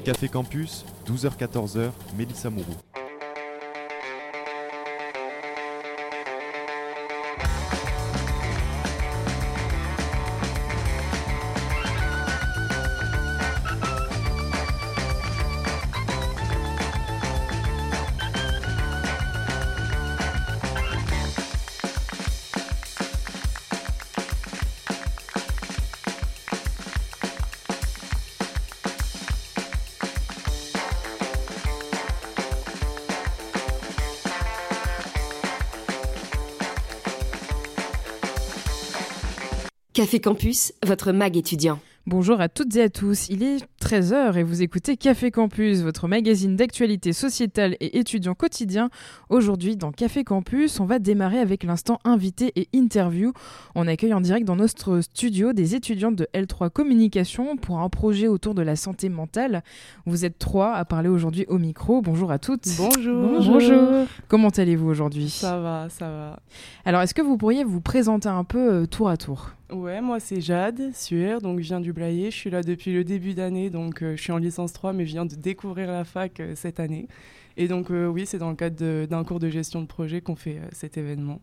Café Campus, 12h-14h, Mélissa Mourou. Café Campus, votre mag étudiant. Bonjour à toutes et à tous, il est 13h et vous écoutez Café Campus, votre magazine d'actualité sociétale et étudiant quotidien. Aujourd'hui, dans Café Campus, on va démarrer avec l'instant invité et interview. On accueille en direct dans notre studio des étudiantes de L3 Communication pour un projet autour de la santé mentale. Vous êtes 3 à parler aujourd'hui au micro. Bonjour à toutes. Bonjour. Bonjour. Comment allez-vous aujourd'hui ? Ça va. Alors, est-ce que vous pourriez vous présenter un peu tour à tour ? Ouais, moi c'est Jade Suer, donc je viens du Blayais. Je suis là depuis le début d'année, donc je suis en licence 3, mais je viens de découvrir la fac cette année. Et donc oui, c'est dans le cadre d'un cours de gestion de projet qu'on fait cet événement.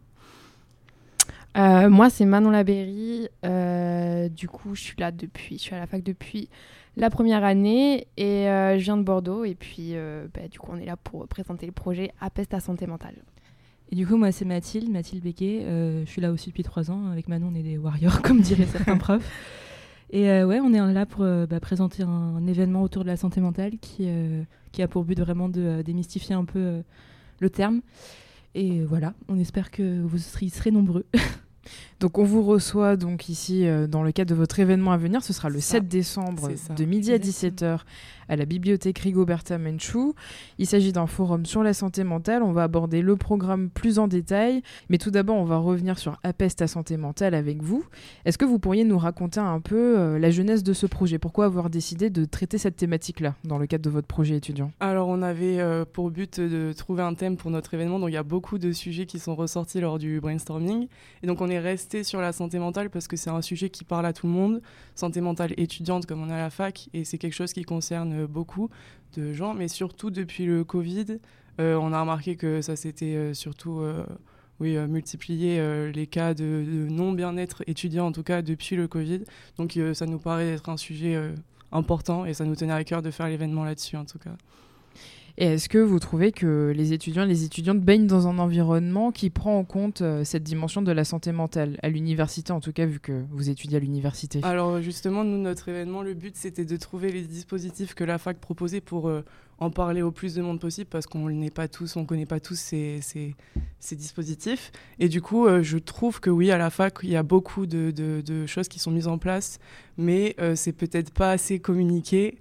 Moi c'est Manon Labéry, du coup je suis à la fac depuis la première année et je viens de Bordeaux et puis du coup on est là pour présenter le projet APEST à santé mentale. Et du coup, moi, c'est Mathilde Béquet. Je suis là aussi depuis 3 ans. Avec Manon, on est des warriors, comme diraient certains profs. Et on est là pour présenter un événement autour de la santé mentale qui a pour but vraiment de démystifier un peu le terme. Et voilà, on espère que vous serez nombreux. Donc on vous reçoit donc ici dans le cadre de votre événement à venir. Ce sera le 7 décembre de midi à 17h à la bibliothèque Rigoberta Menchú. Il s'agit d'un forum sur la santé mentale. On va aborder le programme plus en détail. Mais tout d'abord, on va revenir sur APEST à santé mentale avec vous. Est-ce que vous pourriez nous raconter un peu la genèse de ce projet ? Pourquoi avoir décidé de traiter cette thématique-là dans le cadre de votre projet étudiant ? Alors on avait pour but de trouver un thème pour notre événement. Donc il y a beaucoup de sujets qui sont ressortis lors du brainstorming. Et donc on est resté sur la santé mentale parce que c'est un sujet qui parle à tout le monde. Santé mentale étudiante comme on est à la fac. Et c'est quelque chose qui concerne beaucoup de gens. Mais surtout depuis le Covid, on a remarqué que ça s'était surtout multiplié les cas de non-bien-être étudiant en tout cas depuis le Covid. Donc ça nous paraît être un sujet important et ça nous tenait à cœur de faire l'événement là-dessus en tout cas. Et est-ce que vous trouvez que les étudiants et les étudiantes baignent dans un environnement qui prend en compte cette dimension de la santé mentale, à l'université en tout cas, vu que vous étudiez à l'université ? Alors justement, nous, notre événement, le but, c'était de trouver les dispositifs que la fac proposait pour en parler au plus de monde possible, parce qu'on ne connaît pas tous ces dispositifs. Et du coup, je trouve que oui, à la fac, il y a beaucoup de choses qui sont mises en place, mais c'est peut-être pas assez communiqué.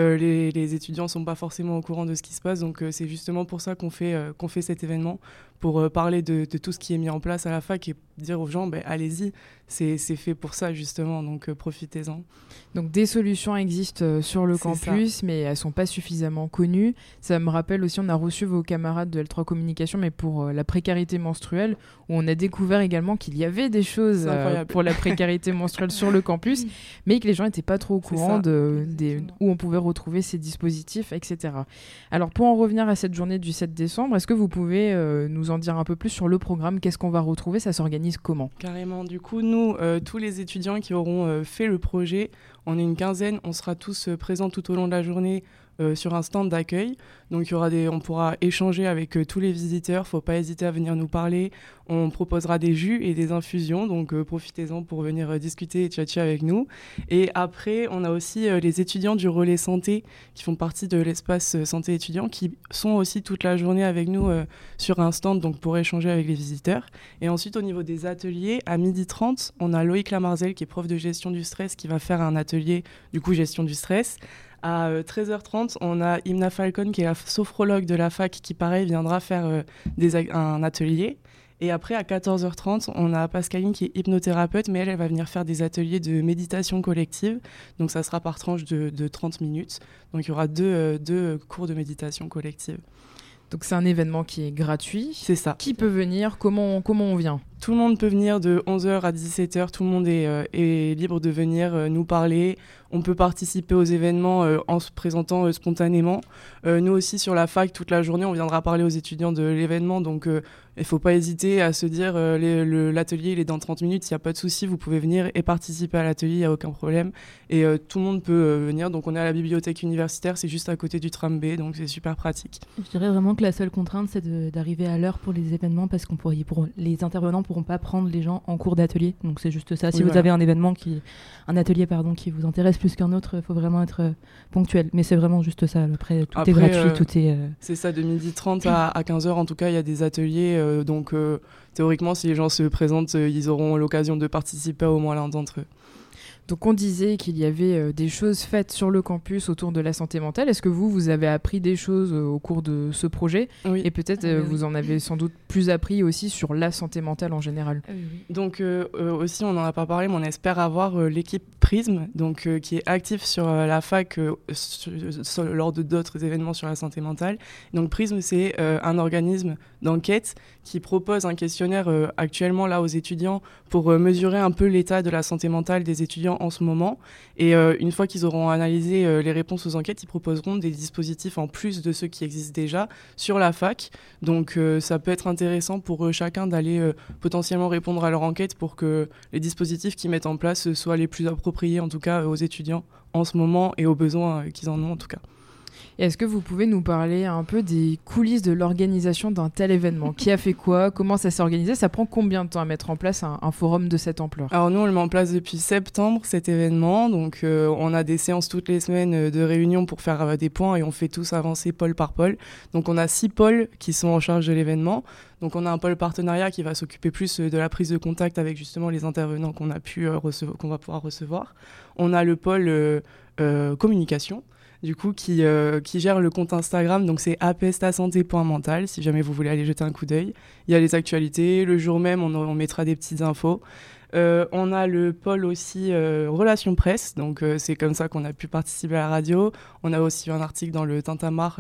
Les étudiants ne sont pas forcément au courant de ce qui se passe, donc c'est justement pour ça qu'on fait cet événement, pour parler de tout ce qui est mis en place à la fac et dire aux gens, allez-y, c'est fait pour ça justement, donc profitez-en. Donc des solutions existent sur le campus, mais elles ne sont pas suffisamment connues. Ça me rappelle aussi, on a reçu vos camarades de L3 Communication, mais pour la précarité menstruelle, où on a découvert également qu'il y avait des choses pour la précarité menstruelle sur le campus, mais que les gens n'étaient pas trop au courant où on pouvait retrouver ces dispositifs, etc. Alors pour en revenir à cette journée du 7 décembre, est-ce que vous pouvez nous en dire un peu plus sur le programme ? Qu'est-ce qu'on va retrouver ? Ça s'organise comment ? Carrément, du coup, nous, tous les étudiants qui auront fait le projet, on est une quinzaine, on sera tous présents tout au long de la journée sur un stand d'accueil. Donc on pourra échanger avec tous les visiteurs, faut pas hésiter à venir nous parler. On proposera des jus et des infusions, donc profitez-en pour venir discuter et tchatcher avec nous. Et après, on a aussi les étudiants du relais santé qui font partie de l'espace santé étudiant, qui sont aussi toute la journée avec nous sur un stand, donc pour échanger avec les visiteurs. Et ensuite, au niveau des ateliers, à 12h30, on a Loïc Lamarzel qui est prof de gestion du stress qui va faire un atelier, du coup, gestion du stress. À 13h30, on a Imna Falcon, qui est la sophrologue de la fac, qui, pareil, viendra faire un atelier. Et après, à 14h30, on a Pascaline, qui est hypnothérapeute, mais elle va venir faire des ateliers de méditation collective. Donc, ça sera par tranche de 30 minutes. Donc, il y aura deux cours de méditation collective. Donc c'est un événement qui est gratuit. C'est ça. Qui peut venir ? Comment on vient ? Tout le monde peut venir de 11h à 17h. Tout le monde est libre de venir nous parler. on peut participer aux événements en se présentant spontanément. Nous aussi, sur la fac, toute la journée, on viendra parler aux étudiants de l'événement. Donc, il ne faut pas hésiter à se dire l'atelier, il est dans 30 minutes, il n'y a pas de souci, vous pouvez venir et participer à l'atelier, il n'y a aucun problème. Et tout le monde peut venir. Donc, on est à la bibliothèque universitaire, c'est juste à côté du tram B, donc c'est super pratique. Je dirais vraiment que la seule contrainte, c'est d'arriver à l'heure pour les événements, parce que les intervenants ne pourront pas prendre les gens en cours d'atelier. Donc, c'est juste ça. Si vous avez un atelier qui vous intéresse plus qu'un autre, il faut vraiment être ponctuel. Mais c'est vraiment juste ça. Après, tout est gratuit, tout est... C'est ça, de 12h30 à 15h, en tout cas, il y a des ateliers. Donc, théoriquement, si les gens se présentent, ils auront l'occasion de participer à au moins l'un d'entre eux. Donc on disait qu'il y avait des choses faites sur le campus autour de la santé mentale. Est-ce que vous avez appris des choses au cours de ce projet ? Oui. Et peut-être vous en avez sans doute plus appris aussi sur la santé mentale en général. Donc aussi, on n'en a pas parlé, mais on espère avoir l'équipe Prism, donc, qui est active sur la fac lors de d'autres événements sur la santé mentale. Donc Prism, c'est un organisme d'enquête qui propose un questionnaire actuellement là aux étudiants pour mesurer un peu l'état de la santé mentale des étudiants en ce moment. Et une fois qu'ils auront analysé les réponses aux enquêtes, ils proposeront des dispositifs en plus de ceux qui existent déjà sur la fac. Donc ça peut être intéressant pour chacun d'aller potentiellement répondre à leur enquête pour que les dispositifs qu'ils mettent en place soient les plus appropriés en tout cas aux étudiants en ce moment et aux besoins qu'ils en ont en tout cas. Et est-ce que vous pouvez nous parler un peu des coulisses de l'organisation d'un tel événement ? Qui a fait quoi ? Comment ça s'est organisé ? Ça prend combien de temps à mettre en place un forum de cette ampleur ? Alors nous, on le met en place depuis septembre, cet événement. Donc on a des séances toutes les semaines de réunion pour faire des points et on fait tous avancer pôle par pôle. Donc on a 6 pôles qui sont en charge de l'événement. Donc on a un pôle partenariat qui va s'occuper plus de la prise de contact avec justement les intervenants qu'on va pouvoir recevoir. On a le pôle communication, du coup, qui gère le compte Instagram. Donc, c'est apestasanté.mental, si jamais vous voulez aller jeter un coup d'œil. Il y a les actualités. Le jour même, on mettra des petites infos. On a le pôle aussi relations presse. Donc, c'est comme ça qu'on a pu participer à la radio. On a aussi un article dans le Tintamarre,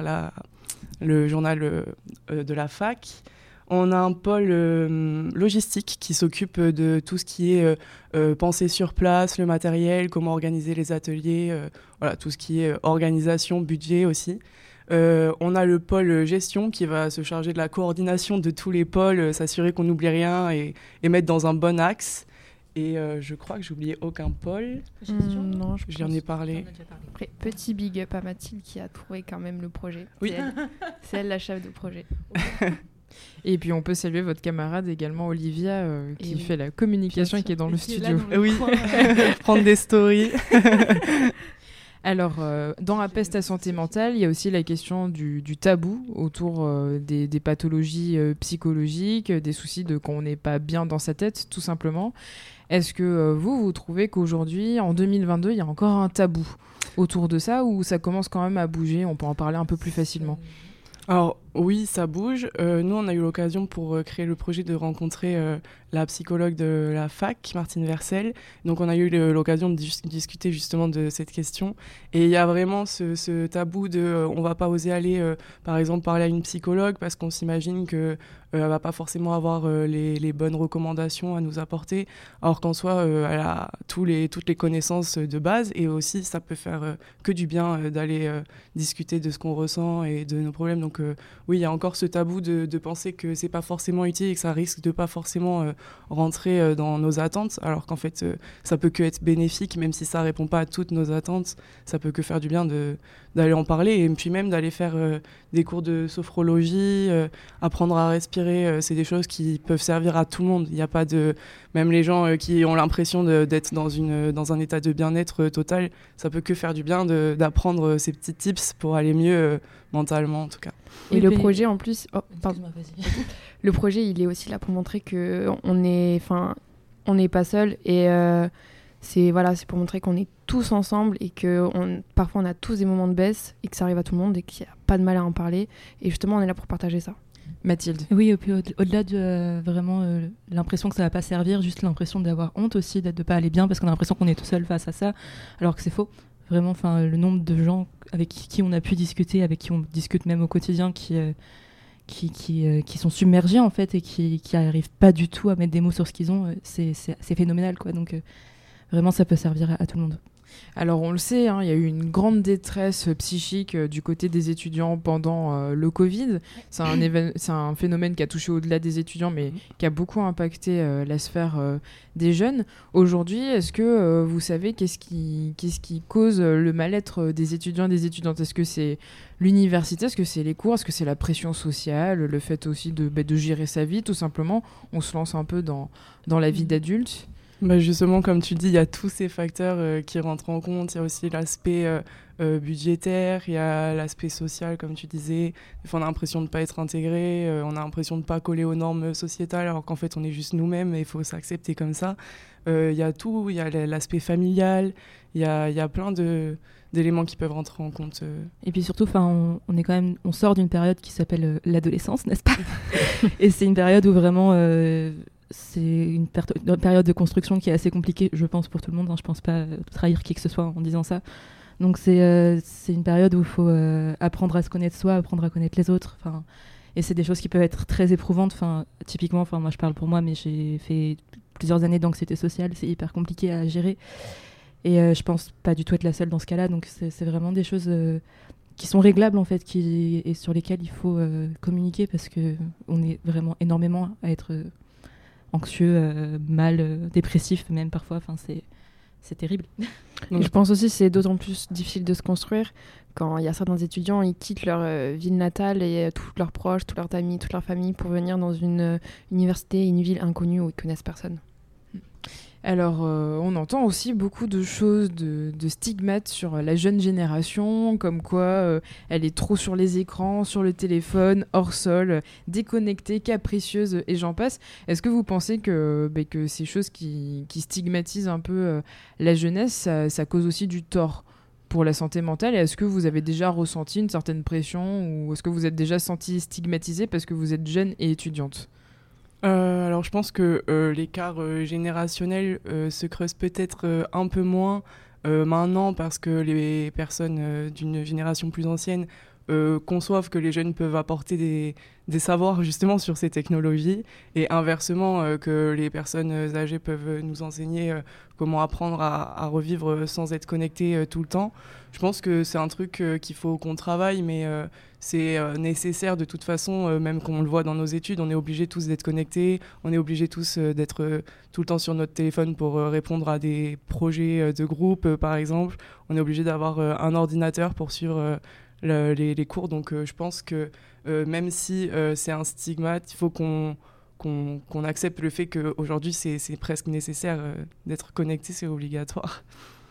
le journal de la fac. On a un pôle logistique qui s'occupe de tout ce qui est pensée sur place, le matériel, comment organiser les ateliers, voilà, tout ce qui est organisation, budget aussi. On a le pôle gestion qui va se charger de la coordination de tous les pôles, s'assurer qu'on n'oublie rien et mettre dans un bon axe. Et je crois que j'ai oublié aucun pôle. Non, j'en ai parlé. Après, petit big up à Mathilde qui a trouvé quand même le projet. Oui. C'est elle la chef de projet. Et puis on peut saluer votre camarade également Olivia qui fait la communication et qui est dans le studio. Oui, prendre des stories. Alors, dans la peste à santé mentale, il y a aussi la question du tabou autour des pathologies psychologiques, des soucis de quand on n'est pas bien dans sa tête, tout simplement. Est-ce que vous trouvez qu'aujourd'hui, en 2022, il y a encore un tabou autour de ça ou ça commence quand même à bouger ? On peut en parler un peu plus facilement. Alors oui, ça bouge. Nous, on a eu l'occasion pour créer le projet de rencontrer la psychologue de la fac, Martine Versel. Donc on a eu l'occasion de discuter justement de cette question. Et il y a vraiment ce tabou de on va pas oser aller, par exemple, parler à une psychologue parce qu'on s'imagine que elle va pas forcément avoir les bonnes recommandations à nous apporter, alors qu'en soi, elle a toutes les connaissances de base et aussi ça peut faire que du bien d'aller discuter de ce qu'on ressent et de nos problèmes. Donc oui, il y a encore ce tabou de penser que c'est pas forcément utile et que ça risque de pas forcément rentrer dans nos attentes, alors qu'en fait ça peut que être bénéfique, même si ça répond pas à toutes nos attentes, ça peut que faire du bien d'aller en parler et puis même d'aller faire des cours de sophrologie, apprendre à respirer, c'est des choses qui peuvent servir à tout le monde. Il n'y a pas de... Même les gens qui ont l'impression d'être dans un état de bien-être total, ça peut que faire du bien d'apprendre ces petits tips pour aller mieux mentalement en tout cas. Et le projet en plus... Oh, pardon. Le projet, il est aussi là pour montrer qu'on n'est pas seul et c'est pour montrer qu'on est tous ensemble et que parfois on a tous des moments de baisse et que ça arrive à tout le monde et qu'il n'y a pas de mal à en parler. Et justement, on est là pour partager ça. Mathilde. Oui, et puis au-delà de vraiment l'impression que ça ne va pas servir, juste l'impression d'avoir honte aussi, de ne pas aller bien parce qu'on a l'impression qu'on est tout seul face à ça, alors que c'est faux. Vraiment, le nombre de gens avec qui on a pu discuter, avec qui on discute même au quotidien, qui sont submergés en fait et qui n'arrivent pas du tout à mettre des mots sur ce qu'ils ont, c'est phénoménal quoi. Donc vraiment ça peut servir à tout le monde. Alors on le sait, il y a eu une grande détresse psychique du côté des étudiants pendant le Covid. C'est un phénomène qui a touché au-delà des étudiants, mais qui a beaucoup impacté la sphère des jeunes. Aujourd'hui, est-ce que vous savez qu'est-ce qui cause le mal-être des étudiants et des étudiantes ? Est-ce que c'est l'université ? Est-ce que c'est les cours ? Est-ce que c'est la pression sociale ? Le fait aussi de gérer sa vie, tout simplement ? On se lance un peu dans la vie d'adulte. Justement, comme tu dis, il y a tous ces facteurs qui rentrent en compte. Il y a aussi l'aspect budgétaire, il y a l'aspect social, comme tu disais. Des fois, on a l'impression de ne pas être intégré, on a l'impression de ne pas coller aux normes sociétales, alors qu'en fait, on est juste nous-mêmes et il faut s'accepter comme ça. Il y a tout, il y a l'aspect familial, il y a plein d'éléments qui peuvent rentrer en compte. Et puis surtout, on sort d'une période qui s'appelle l'adolescence, n'est-ce pas ? Et c'est une période où vraiment... c'est une période de construction qui est assez compliquée, je pense, pour tout le monde. Je pense pas trahir qui que ce soit en disant ça. Donc c'est une période où il faut apprendre à se connaître soi, apprendre à connaître les autres. Et c'est des choses qui peuvent être très éprouvantes. Typiquement, moi je parle pour moi, mais j'ai fait plusieurs années d'anxiété sociale. C'est hyper compliqué à gérer. Et je pense pas du tout être la seule dans ce cas-là. Donc c'est vraiment des choses qui sont réglables en fait, et sur lesquelles il faut communiquer, parce qu'on est vraiment énormément à être... anxieux, mal, dépressif même parfois, c'est terrible. Donc, je pense aussi que c'est d'autant plus difficile de se construire quand il y a certains étudiants, ils quittent leur ville natale et tous leurs proches, tous leurs amis, toute leur famille pour venir dans une université, une ville inconnue où ils connaissent personne. Alors, on entend aussi beaucoup de choses, de stigmates sur la jeune génération, comme quoi elle est trop sur les écrans, sur le téléphone, hors sol, déconnectée, capricieuse, et j'en passe. Est-ce que vous pensez que ces choses qui stigmatisent un peu la jeunesse, ça cause aussi du tort pour la santé mentale ? Et est-ce que vous avez déjà ressenti une certaine pression, ou est-ce que vous êtes déjà senti stigmatisée parce que vous êtes jeune et étudiante ? Alors je pense que l'écart générationnel se creuse peut-être un peu moins maintenant, parce que les personnes d'une génération plus ancienne conçoivent que les jeunes peuvent apporter des savoirs justement sur ces technologies, et inversement que les personnes âgées peuvent nous enseigner comment apprendre à revivre sans être connectés tout le temps. Je pense que c'est un truc qu'il faut qu'on travaille, mais c'est nécessaire de toute façon, même comme on le voit dans nos études, on est obligés tous d'être connectés, on est obligés tous d'être tout le temps sur notre téléphone pour répondre à des projets de groupe par exemple, on est obligé d'avoir un ordinateur pour suivre les cours, donc je pense que même si c'est un stigmate, il faut qu'on accepte le fait qu'aujourd'hui c'est presque nécessaire d'être connecté, c'est obligatoire.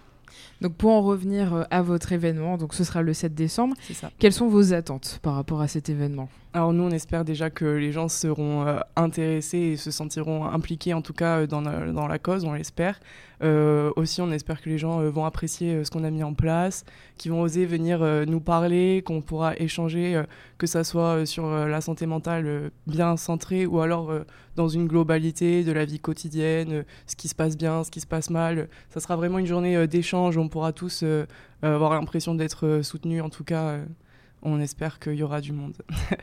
Donc pour en revenir à votre événement, donc ce sera le 7 décembre, c'est ça. Quelles sont vos attentes par rapport à cet événement ? Alors nous, on espère déjà que les gens seront intéressés et se sentiront impliqués, en tout cas dans la cause, on l'espère. Aussi, on espère que les gens vont apprécier ce qu'on a mis en place, qu'ils vont oser venir nous parler, qu'on pourra échanger, que ça soit sur la santé mentale bien centrée, ou alors dans une globalité de la vie quotidienne, ce qui se passe bien, ce qui se passe mal. Ça sera vraiment une journée d'échange où on pourra tous avoir l'impression d'être soutenus. En tout cas, on espère qu'il y aura du monde.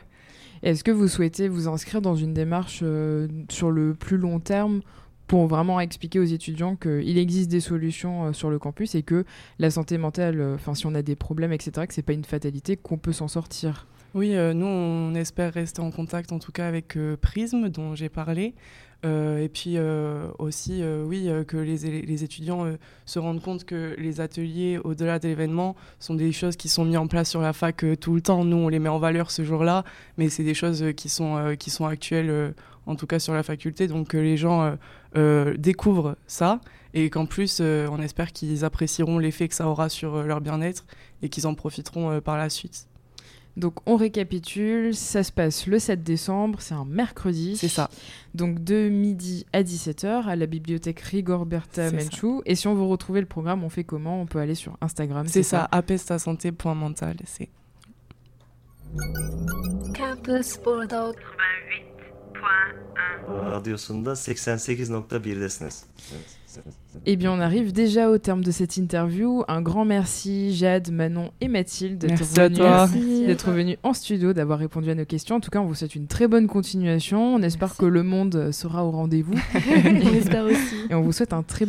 Est-ce que vous souhaitez vous inscrire dans une démarche sur le plus long terme pour vraiment expliquer aux étudiants qu'il existe des solutions sur le campus, et que la santé mentale, si on a des problèmes, etc., que c'est pas une fatalité, qu'on peut s'en sortir ? Oui, nous, on espère rester en contact, en tout cas, avec Prism, dont j'ai parlé. Et puis aussi, que les étudiants se rendent compte que les ateliers, au-delà de l'événement, sont des choses qui sont mises en place sur la fac tout le temps. Nous, on les met en valeur ce jour-là, mais c'est des choses qui sont actuelles, en tout cas sur la faculté. Donc que les gens découvrent ça, et qu'en plus, on espère qu'ils apprécieront l'effet que ça aura sur leur bien-être, et qu'ils en profiteront par la suite. Donc on récapitule, ça se passe le 7 décembre, c'est un mercredi. C'est ça. Donc de midi à 17h à la bibliothèque Rigoberta Menchú. Et si on veut retrouver le programme, on fait comment ? On peut aller sur Instagram. C'est ça, apestasanté.mental. C'est Campus Bordeaux 88.1 Radyosunda 88.1'desiniz. Eh bien, on arrive déjà au terme de cette interview. Un grand merci, Jade, Manon et Mathilde, d'être venus en studio, d'avoir répondu à nos questions. En tout cas, on vous souhaite une très bonne continuation. On espère que le monde sera au rendez-vous. On espère aussi. Et on vous souhaite un très bon